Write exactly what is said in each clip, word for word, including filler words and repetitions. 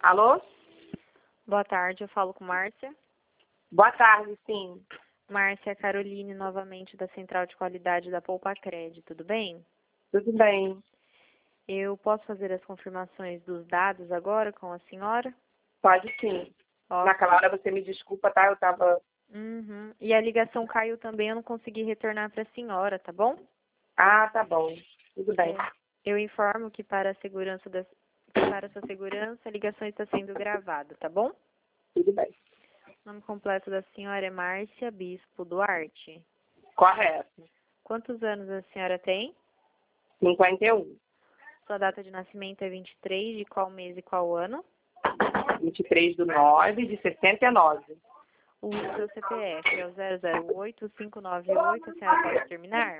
Alô? Boa tarde, eu falo com Márcia. Boa tarde, sim. Márcia Caroline, novamente da Central de Qualidade da Poupa Crédito, tudo bem? Tudo bem. Eu posso fazer as confirmações dos dados agora com a senhora? Pode sim. Ó. Naquela hora você me desculpa, tá? Eu tava... Uhum. E a ligação caiu também, eu não consegui retornar para a senhora, tá bom? Ah, tá bom. Tudo bem. É, eu informo que para a segurança das, que para a sua segurança a ligação está sendo gravada, tá bom? Tudo bem. O nome completo da senhora é Márcia Bispo Duarte. Correto. Quantos anos a senhora tem? cinquenta e um. Sua data de nascimento é vinte e três de qual mês e qual ano? vinte e três do nove de sessenta e nove. O seu C P F é o zero zero oito cinco nove oito, a senhora pode terminar?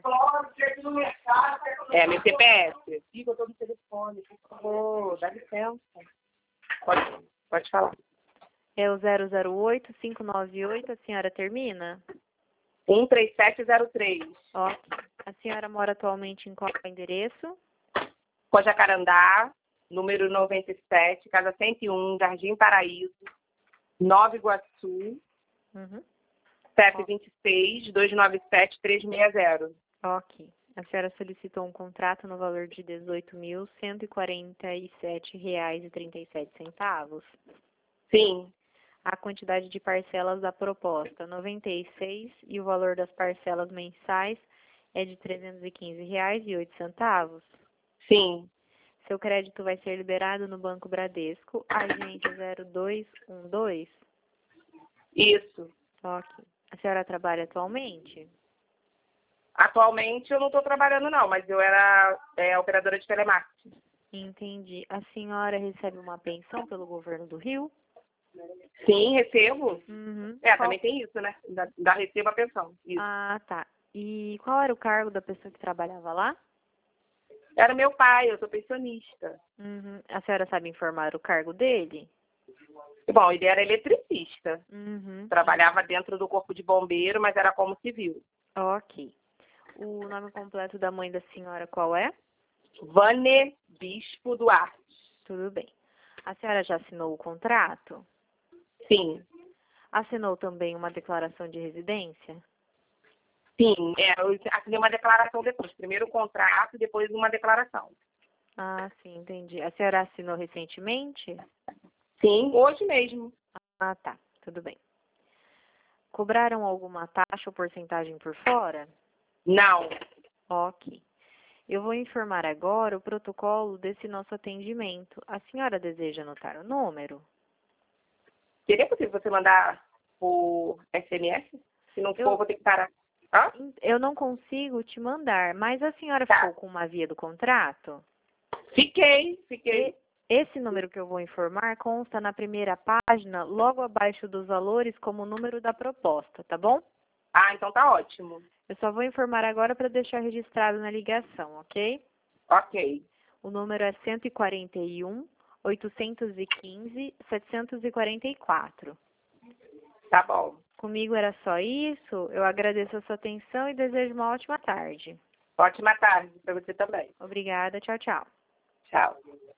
É, meu C P F. Fica, eu tô no telefone, por favor, dá licença. Pode, pode falar. É o zero zero oito cinco nove oito, a senhora termina? um três sete zero três. Ó, a senhora mora atualmente em qual endereço? Jacarandá, número noventa e sete, casa cento e um, Jardim Paraíso, Nova Iguaçu, Uhum. C E P vinte e seis, dois nove sete, três seis zero. Ok. A senhora solicitou um contrato no valor de dezoito mil cento e quarenta e sete reais e trinta e sete centavos. Sim, A quantidade de parcelas da proposta, noventa e seis, e o valor das parcelas mensais é de trezentos e quinze reais e oito centavos. sim. Seu crédito vai ser liberado no Banco Bradesco, agente zero dois um dois. Isso. Ok. A senhora trabalha atualmente? Atualmente eu não estou trabalhando não, mas eu era é, operadora de telemarketing. Entendi. A senhora recebe uma pensão pelo governo do Rio? Sim, recebo. Uhum. É, Qual... também tem isso, né? Da, da recebo a pensão. Isso. Ah, tá. E qual era o cargo da pessoa que trabalhava lá? Era meu pai, eu sou pensionista. Uhum. A senhora sabe informar o cargo dele? Bom, ele era eletricista. Uhum. Trabalhava dentro do corpo de bombeiro, mas era como civil. Ok. O nome completo da mãe da senhora qual é? Vane Bispo Duarte. Tudo bem. A senhora já assinou o contrato? Sim. Assinou também uma declaração de residência? Sim, é, eu assinei uma declaração depois. Primeiro o contrato, depois uma declaração. Ah, sim, entendi. A senhora assinou recentemente? Sim, hoje mesmo. Ah, tá. Tudo bem. Cobraram alguma taxa ou porcentagem por fora? Não. Ok. Eu vou informar agora o protocolo desse nosso atendimento. A senhora deseja anotar o número? Seria possível você mandar por S M S? Se não Eu, for, vou ter que parar. Hã? eu não consigo te mandar, mas a senhora Tá. ficou com uma via do contrato? Fiquei, fiquei. E esse número que eu vou informar consta na primeira página, logo abaixo dos valores, como o número da proposta, tá bom? Ah, então tá ótimo. Eu só vou informar agora para deixar registrado na ligação, ok? Ok. O número é cento e quarenta e um, oitocentos e quinze, setecentos e quarenta e quatro. Tá bom. Comigo era só isso. Eu agradeço a sua atenção e desejo uma ótima tarde. Ótima tarde para você também. Obrigada. Tchau, tchau. Tchau.